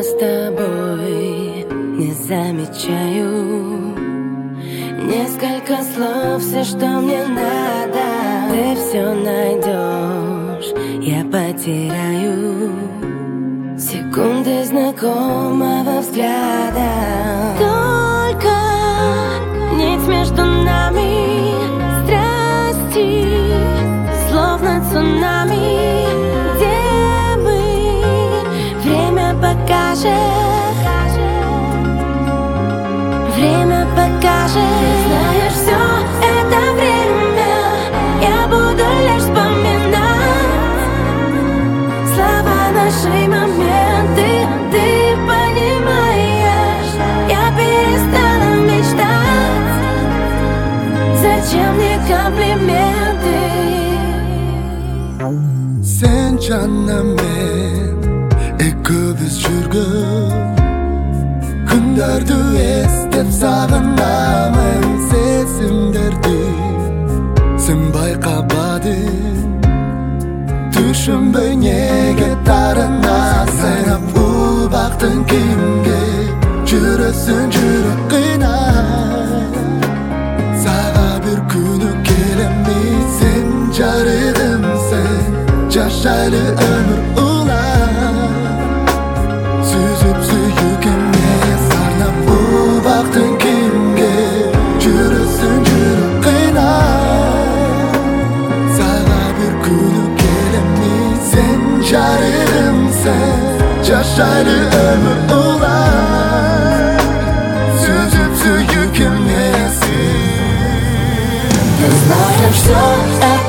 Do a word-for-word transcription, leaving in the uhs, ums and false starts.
с тобой не замечаю. Несколько слов, все, что мне надо. Ты все найдешь, я потеряю секунды знакомого взгляда. Только нить между нами, страсти, словно цунами. Где мы? Время покажет. Время покажет. Ты знаешь, все это время я буду лишь вспоминать слова нашей моменты. Ты понимаешь, я перестала мечтать. Зачем мне комплименты? Sen canımmen ekibimiz жүргөн күндөрдү эстеп сагынамын. Сезимдерди сен байкабадың, түшүнбөй неге тарынасың. Бул бактың кимге жүрөсүң, жүрөк кыйнап. Сага бир күнү келемби, сен жарыгымсың. Жашайлы өмүр улап, сүзүп сүйүкүмө сарнап. Бул бактың кимге жүрөсүң, жүрөк кыйнап. Сага бир күнү келемби, сен жарыгымсың. Жашайлы өмүр улап, сүзүп сүйүкүмө. Ты знаешь, все это